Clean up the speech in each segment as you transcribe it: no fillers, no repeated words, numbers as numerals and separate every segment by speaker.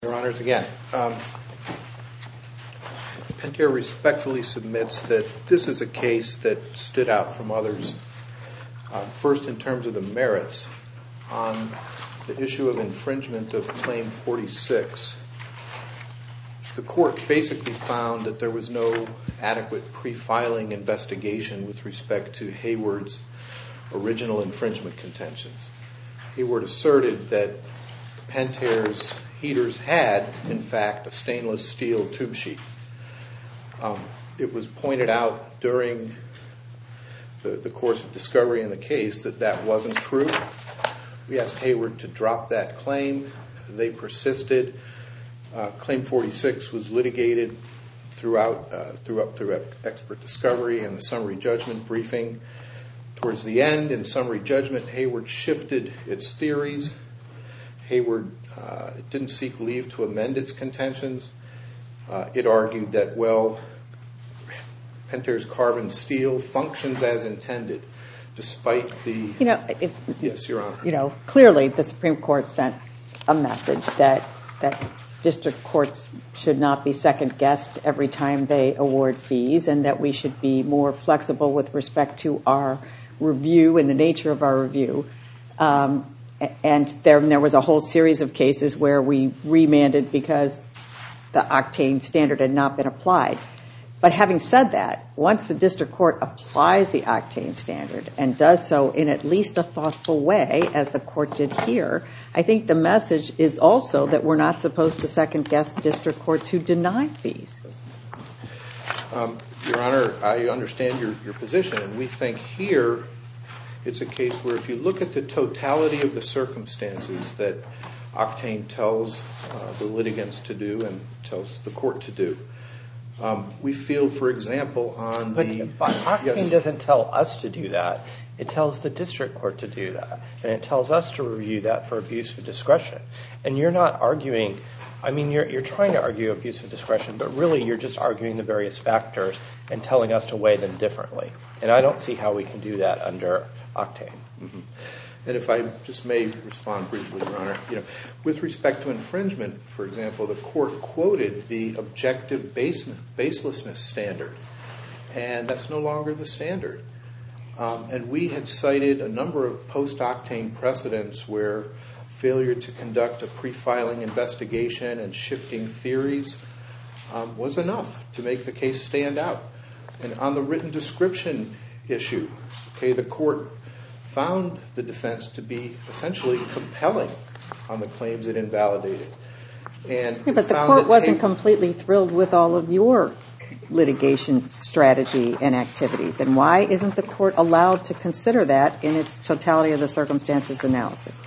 Speaker 1: Your Honors, again, Pentair respectfully submits that this is a case that stood out from others. First, in terms of the merits, on the issue of infringement of Claim 46, the court basically found that there was no adequate pre-filing investigation with respect to Hayward's original infringement contentions. Hayward asserted that Pentair's heaters had, in fact, a stainless steel tube sheet. It was pointed out during the course of discovery in the case that that wasn't true. We asked Hayward to drop that claim. They persisted. Claim 46 was litigated through expert discovery and the summary judgment briefing. Towards the end, in summary judgment, Hayward shifted its theories. Hayward didn't seek leave to amend its contentions. It argued that, well, Pentair's carbon steel functions as intended, despite the... Yes, Your Honor.
Speaker 2: Clearly the Supreme Court sent a message that district courts should not be second-guessed every time they award fees, and that we should be more flexible with respect to our review and the nature of our review. And there was a whole series of cases where we remanded because the octane standard had not been applied. But having said that, once the district court applies the octane standard and does so in at least a thoughtful way, as the court did here, I think the message is also that we're not supposed to second-guess district courts who deny fees.
Speaker 1: Your Honor, I understand your position, and we think here it's a case where if you look at the totality of the circumstances that octane tells the litigants to do and tells the court to do, we feel, for example, on the...
Speaker 3: But octane doesn't tell us to do that. It tells the district court to do that. And it tells us to review that for abuse of discretion. And you're not arguing... I mean, you're trying to argue abuse of discretion, but really you're just arguing the various factors and telling us to weigh them differently. And I don't see how we can do that under octane.
Speaker 1: Mm-hmm. And if I just may respond briefly, Your Honor, with respect to infringement, for example, the court quoted the objective baselessness standard, and that's no longer the standard. And we had cited a number of post-octane precedents where failure to conduct a pre-filing investigation and shifting theories was enough to make the case stand out. And on the written description issue, the court found the defense to be essentially compelling on the claims it invalidated.
Speaker 2: But the court wasn't completely thrilled with all of your litigation strategy and activities. And why isn't the court allowed to consider that in its totality of the circumstances analysis?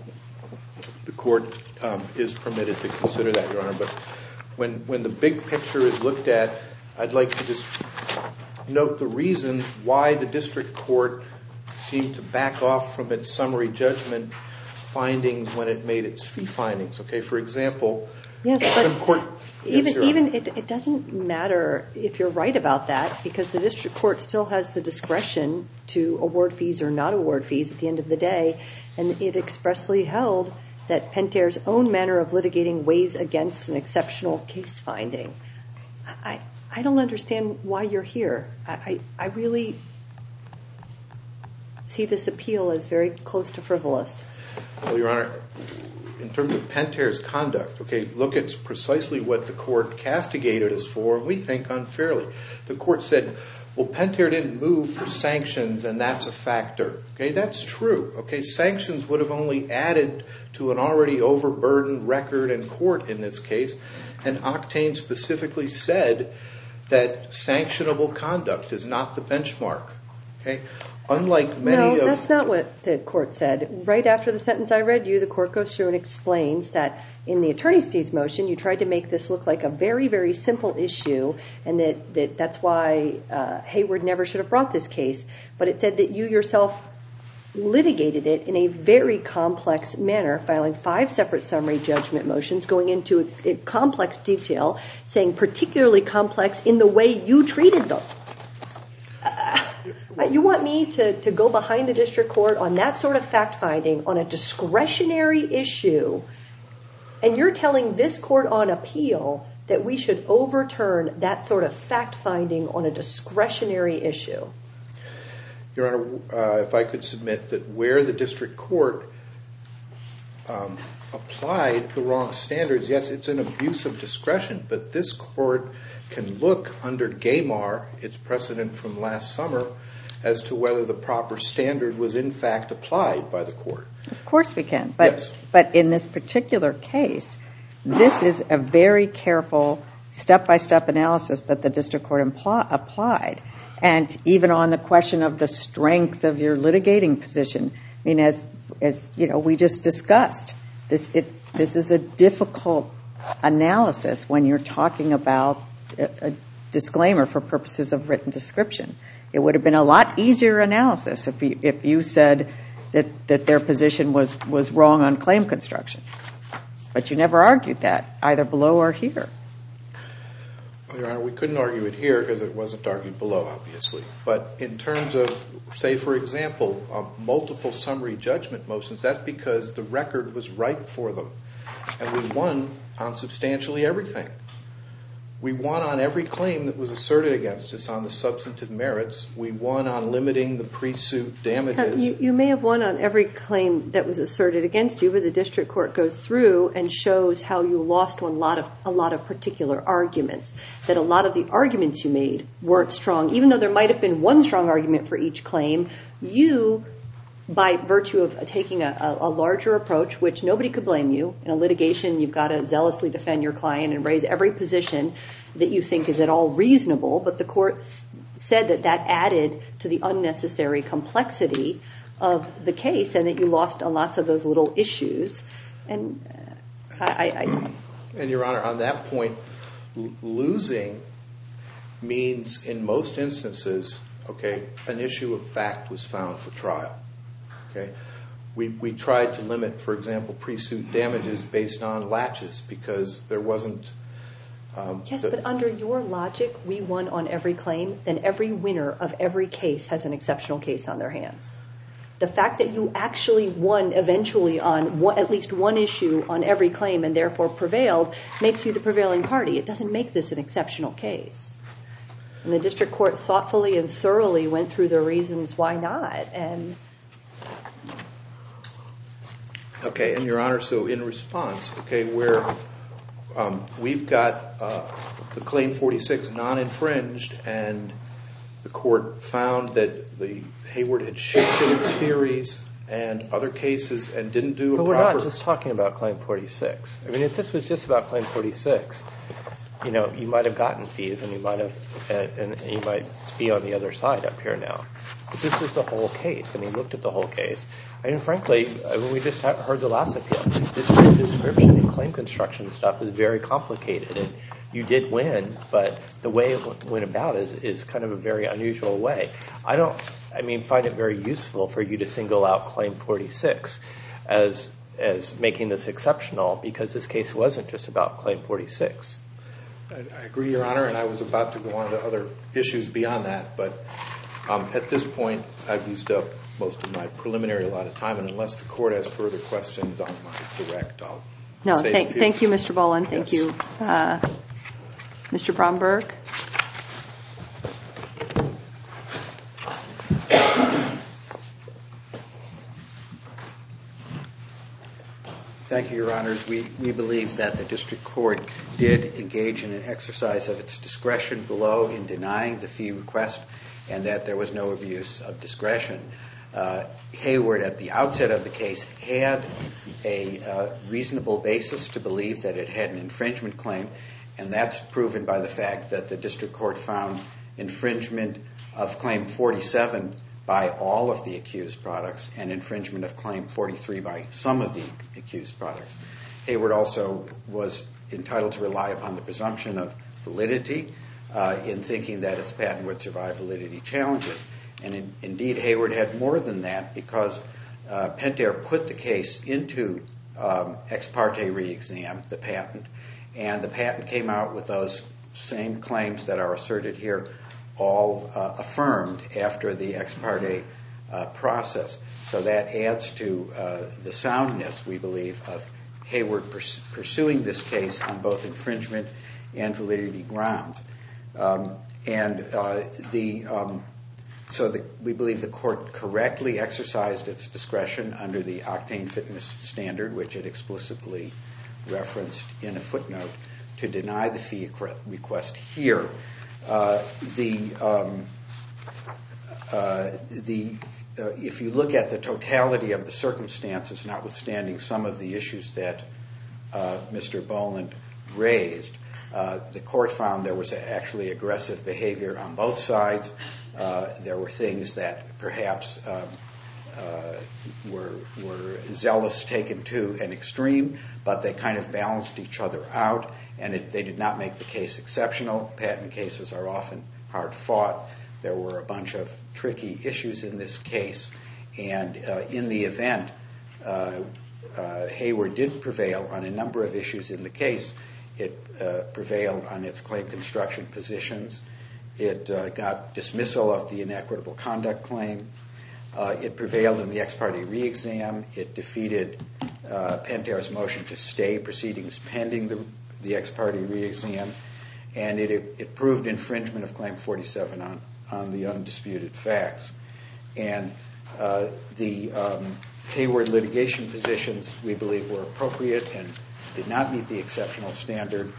Speaker 1: The court is permitted to consider that, Your Honor. But when the big picture is looked at, I'd like to just note the reasons why the district court seemed to back off from its summary judgment findings when it made its fee findings. For example,
Speaker 4: yes, but
Speaker 1: the court...
Speaker 4: even it doesn't matter if you're right about that, because the district court still has the discretion to award fees or not award fees at the end of the day, and it expressly held that Pentair's own manner of litigating weighs against an exceptional case finding. I don't understand why you're here. I really see this appeal as very close to frivolous.
Speaker 1: Well, Your Honor, in terms of Pentair's conduct, look at precisely what the court castigated us for, and we think unfairly. The court said, well, Pentair didn't move for sanctions, and that's a factor. That's true. Sanctions would have only added to an already overburdened record in court in this case, and Octane specifically said that sanctionable conduct is not the benchmark. Unlike many
Speaker 4: No, that's not what the court said. Right after the sentence I read you, the court goes through and explains that in the attorney's fees motion, you tried to make this look like a very, very simple issue, and that's why Hayward never should have brought this case. But it said that you yourself litigated it in a very complex manner, filing 5 separate summary judgment motions, going into a complex detail, saying particularly complex in the way you treated them. You want me to go behind the district court on that sort of fact-finding on a discretionary issue And you're telling this court on appeal that we should overturn that sort of fact-finding on a discretionary issue.
Speaker 1: Your Honor, if I could submit that where the district court applied the wrong standards, yes, it's an abuse of discretion, but this court can look under Gaymar, its precedent from last summer, as to whether the proper standard was in fact applied by the court.
Speaker 2: Of course we can,
Speaker 1: Yes.
Speaker 2: but in this particular case, this is a very careful step-by-step analysis that the district court applied. And even on the question of the strength of your litigating position, I mean, as you know, we just discussed, this is a difficult analysis when you're talking about a disclaimer for purposes of written description. It would have been a lot easier analysis if you said that their position was wrong on claim construction. But you never argued that, either below or here.
Speaker 1: Well, Your Honor, we couldn't argue it here because it wasn't argued below, obviously. But in terms of, say, for example, multiple summary judgment motions, that's because the record was ripe for them. And we won on substantially everything. We won on every claim that was asserted against us on the substantive merits. We won on limiting the pre-suit damages.
Speaker 4: You may have won on every claim that was asserted against you, but the district court goes through and shows how you lost on a lot of particular arguments, that a lot of the arguments you made weren't strong. Even though there might have been one strong argument for each claim, you, by virtue of taking a larger approach, which nobody could blame you. In a litigation, you've got to zealously defend your client and raise every position that you think is at all reasonable, but the court said that added to the unnecessary complexity of the case and that you lost on lots of those little issues. And
Speaker 1: Your Honor, on that point, losing means in most instances, okay, an issue of fact was found for trial. Okay, we tried to limit, for example, pre-suit damages based on latches because there wasn't.
Speaker 4: Yes, but under your logic, we won on every claim. Then every winner of every case has an exceptional case on their hands. The fact that you actually won eventually on at least one issue on every claim and therefore prevailed makes you the prevailing party. It doesn't make this an exceptional case. And the district court thoughtfully and thoroughly went through the reasons why not.
Speaker 1: Okay, and Your Honor, so in response, okay, where we've got the Claim 46 non-infringed and the court found that the Hayward had shifted its theories and other cases and didn't do a proper...
Speaker 3: But we're not just talking about Claim 46. I mean, if this was just about Claim 46, you know, you might have gotten fees and you might be on the other side up here now. But this is the whole case, and he looked at the whole case. And frankly, we just heard the last appeal. This description and claim construction stuff is very complicated, and you did win, but the way it went about is kind of a very unusual way. I find it very useful for you to single out Claim 46 as making this exceptional because this case wasn't just about Claim 46.
Speaker 1: I agree, Your Honor, and I was about to go on to other issues beyond that, but at this point, I've used up most of my preliminary allotted time, and unless the court has further questions on my direct, I'll say a few.
Speaker 4: Thank you, Mr. Boland. Thank you. Mr. Bromberg?
Speaker 5: Thank you, Your Honors. We believe that the district court did engage in an exercise of its discretion below in denying the fee request and that there was no abuse of discretion. Hayward, at the outset of the case, had a reasonable basis to believe that it had an infringement claim, and that's proven by the fact that the district court found infringement of Claim 47 by all of the accused products and infringement of Claim 43 by some of the accused products. Hayward also was entitled to rely upon the presumption of validity in thinking that its patent would survive validity challenges. And indeed, Hayward had more than that because Pentair put the case into ex parte re-exam, the patent, and the patent came out with those same claims that are asserted here, all affirmed after the ex parte process. So that adds to the soundness, we believe, of Hayward pursuing this case on both infringement and validity grounds. We believe the court correctly exercised its discretion under the Octane Fitness Standard, which it explicitly referenced in a footnote, to deny the fee request here. If you look at the totality of the circumstances, notwithstanding some of the issues that Mr. Boland raised, the court found there was actually aggressive behavior on both sides. There were things that perhaps were zealous taken to an extreme, but they kind of balanced each other out, and they did not make the case exceptional. Patent cases are often hard fought. There were a bunch of tricky issues in this case, and in the event, Hayward did prevail on a number of issues in the case. It prevailed on its claim construction positions. It got dismissal of the inequitable conduct claim. It prevailed in the ex parte re-exam. It defeated Pentair's motion to stay proceedings pending the ex parte re-exam, and it proved infringement of Claim 47 on the undisputed facts. And the Hayward litigation positions, we believe, were appropriate and did not meet the exceptional standard.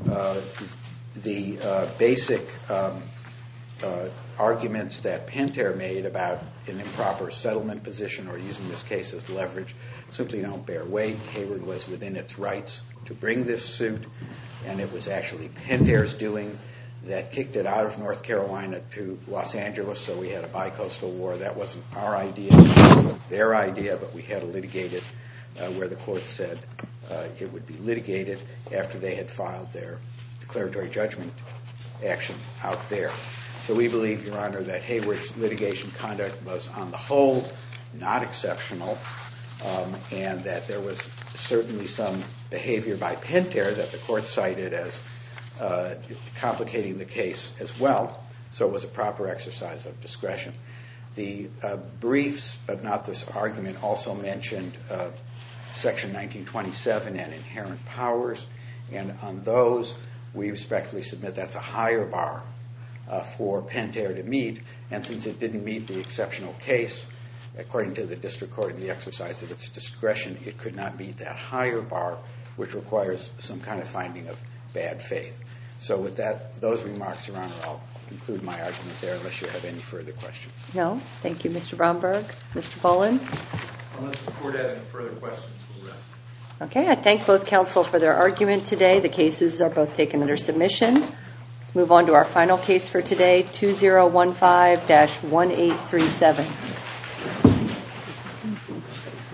Speaker 5: The basic arguments that Pentair made about an improper settlement position or using this case as leverage simply don't bear weight. Hayward was within its rights to bring this suit, and it was actually Pentair's doing that kicked it out of North Carolina to Los Angeles, so we had a bi-coastal war. That wasn't our idea, it was their idea, but we had to litigate it where the court said it would be litigated after they had filed their declaratory judgment action out there. So we believe, Your Honor, that Hayward's litigation conduct was on the whole not exceptional, and that there was certainly some behavior by Pentair that the court cited as complicating the case as well, so it was a proper exercise of discretion. The briefs, but not this argument, also mentioned Section 1927 and inherent powers, and on those we respectfully submit that's a higher bar for Pentair to meet, and since it didn't meet the exceptional case, according to the district court in the exercise of its discretion, it could not meet that higher bar, which requires some kind of finding of bad faith. So with those remarks, Your Honor, I'll conclude my argument there unless you have any further questions.
Speaker 4: No. Thank you, Mr. Bromberg. Mr. Boland?
Speaker 1: Unless the court has any further questions, we'll rest.
Speaker 4: Okay, I thank both counsel for their argument today. The cases are both taken under submission. Let's move on to our final case for today, 2015-1837.